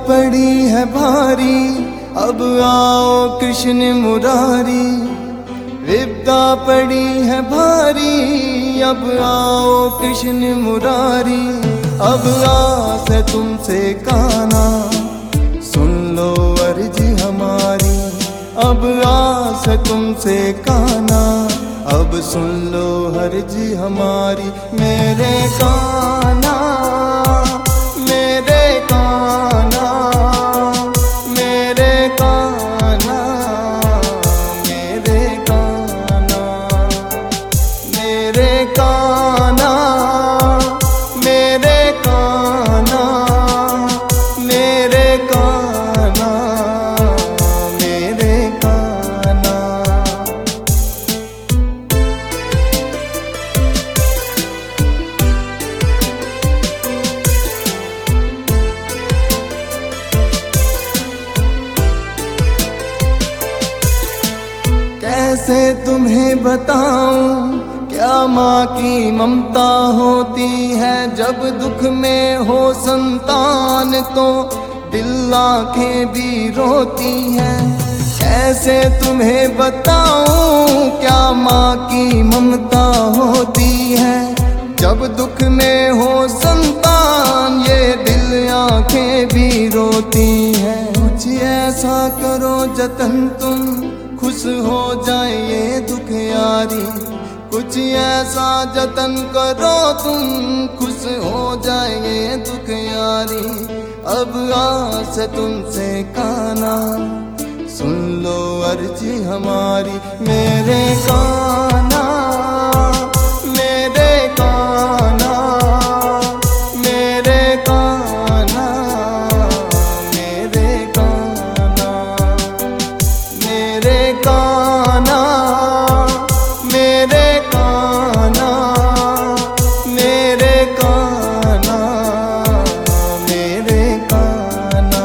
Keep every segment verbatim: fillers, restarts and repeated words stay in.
पड़ी है भारी, अब आओ कृष्ण मुरारी। विपदा पड़ी है भारी, अब आओ कृष्ण मुरारी। अब आस है तुमसे काना, सुन लो अर्जी हमारी। अब आस है तुमसे काना, अब सुन लो अर्जी हमारी। मेरे काना, मेरे काना, मेरे काना, मेरे काना, मेरे काना, मेरे काना, मेरे काना, मेरे काना। कैसे तुम्हें बताऊं क्या माँ की ममता होती है। जब दुख में हो संतान तो दिल आंखें भी रोती हैं। कैसे तुम्हें बताऊं क्या माँ की ममता होती है। जब दुख में हो संतान ये दिल आंखें भी रोती हैं। कुछ ऐसा करो जतन तुम खुश हो जाए ये दुख यारी। कुछ ऐसा जतन करो तुम खुश हो जाए ये दुख यारी। अब आस है तुमसे काना, सुन लो अर्जी हमारी। मेरे काना, मेरे काना, मेरे काना, मेरे काना, मेरे काना, मेरे काना, मेरे काना, मेरे काना।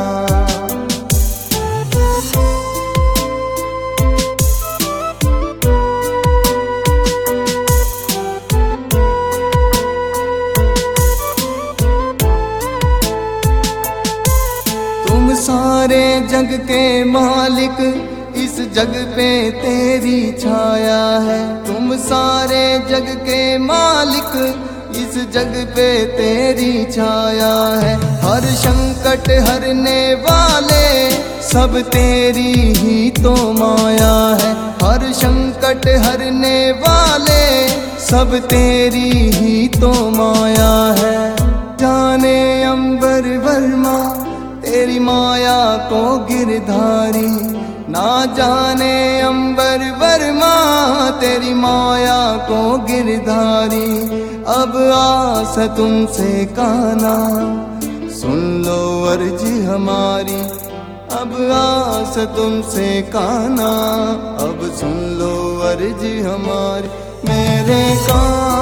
तुम सारे जग के मालिक, इस जग पे तेरी छाया है। तुम सारे जग के मालिक, इस जग पे तेरी छाया है। हर संकट हरने वाले सब तेरी ही तो माया है। हर संकट हरने वाले सब तेरी ही तो माया है। जाने अंबर वर्मा तेरी माया को गिरधारी। ना जाने अंबर वर्मा तेरी माया को गिरधारी। अब आस है तुमसे काना, सुन लो अर्जी हमारी। अब आस है तुमसे काना, अब सुन लो अर्जी हमारी। मेरे काना।